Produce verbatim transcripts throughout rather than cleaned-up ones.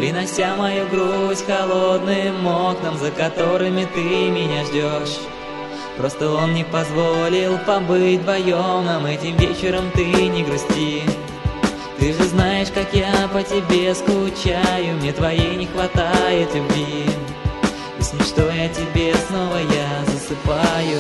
принося мою грусть холодным окнам, за которыми ты меня ждешь. Просто он не позволил побыть вдвоем нам этим вечером, ты не грусти. Ты же знаешь, как я по тебе скучаю, мне твоей не хватает любви. И с мечтой о тебе снова я засыпаю.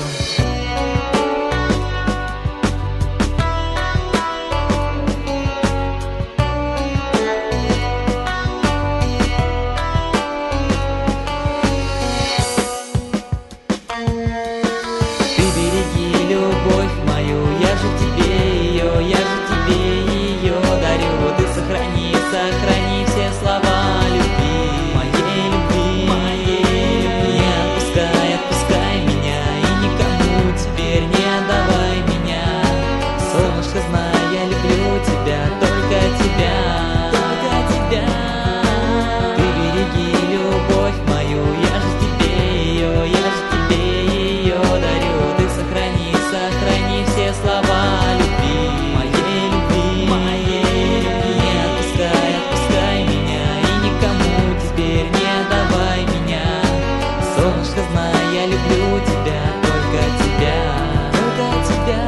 Сохрани все слова любви, моей любви, моей любви. Не отпускай, отпускай меня, и никому теперь не отдавай меня. Солнышко, знай, я люблю тебя, только тебя, только тебя. Ты береги любовь мою, я же тебе ее, я же тебе ее дарю. Ты сохрани, сохрани все слова любви, моей любви, моей любви. Не отпускай, отпускай меня, и никому теперь не отдавай меня. Солнышко, знай, я люблю тебя, только тебя, только тебя.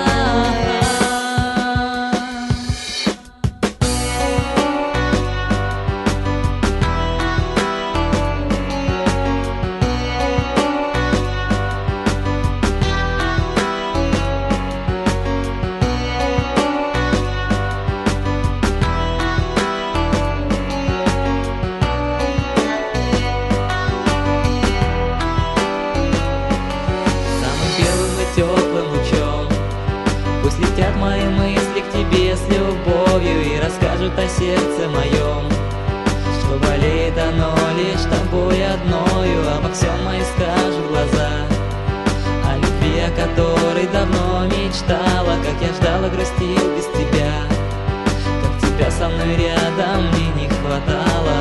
Теплым лучом пусть летят мои мысли к тебе с любовью и расскажут о сердце моем, что болеет оно лишь тобой одною. Обо всем мои скажут глаза, о любви, о которой давно мечтала, как я ждала, грустил без тебя, как тебя со мной рядом мне не хватало.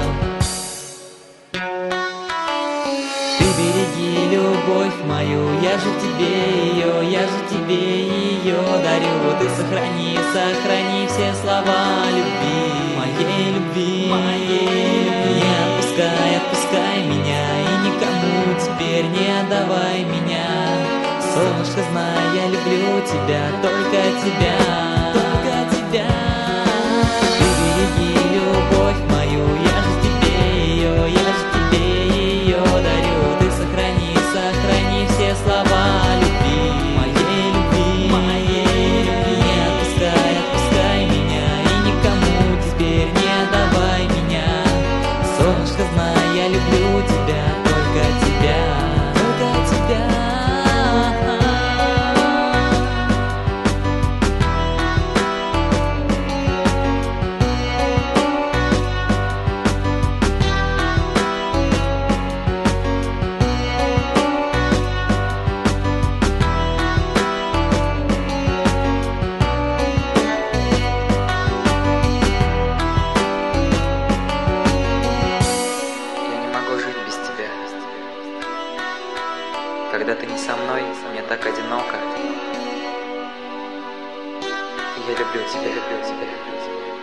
Береги любовь мою, я же тебе ее, я же тебе ее дарю. Ты сохрани, сохрани все слова любви, моей любви, моей любви. Не отпускай, отпускай меня, и никому теперь не отдавай меня. Солнышко, знай, я люблю тебя, только тебя, только тебя. Ты береги любовь мою, я же тебе ее, я же тебе ее дарю. Сохрани все слова любви, моей любви, моей любви. Не отпускай, отпускай меня, и никому теперь не отдавай меня. Солнышко, знай, я люблю тебя, только тебя, только тебя. Когда ты не со мной, мне так одиноко. Я люблю тебя, люблю тебя, люблю тебя.